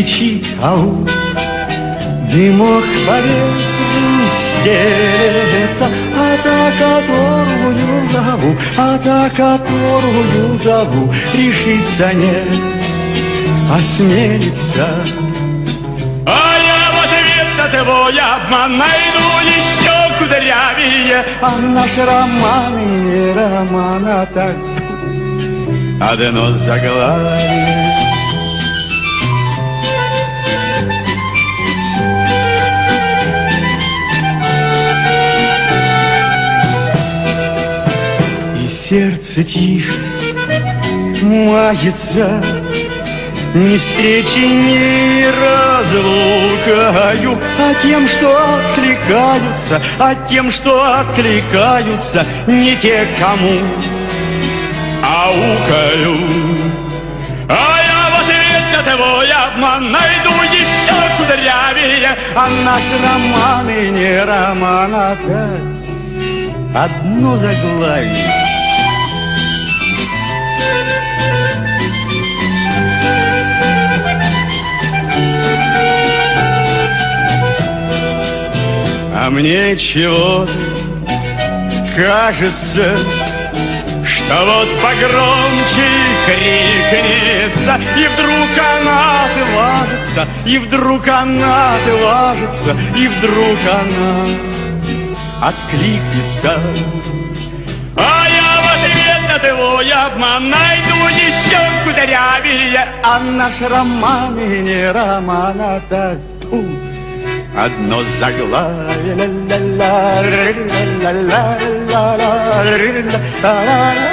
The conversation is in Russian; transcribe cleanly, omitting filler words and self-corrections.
кричит ау, дымок по ветру стелется, а та, которую зову, а та, которую зову, решится не осмелится. А я в ответ на твой обман найду еще кудрявее, а наш роман и не роман, а так одно заглавие. Сердце тихо мается, ни встречи, ни разлукою, а тем, что откликаются, не те, кому аукаю. А я в ответ на твой обман найду еще кудрявее, а наш роман и не роман, а так одно заглавие. А мне чего-то кажется, что вот погромче крикнется, и вдруг она отважится, и вдруг она отважится, и вдруг она откликнется. А я в ответ на твой обман найду еще кудрявее, а наш роман и не роман, а так одно заглавие.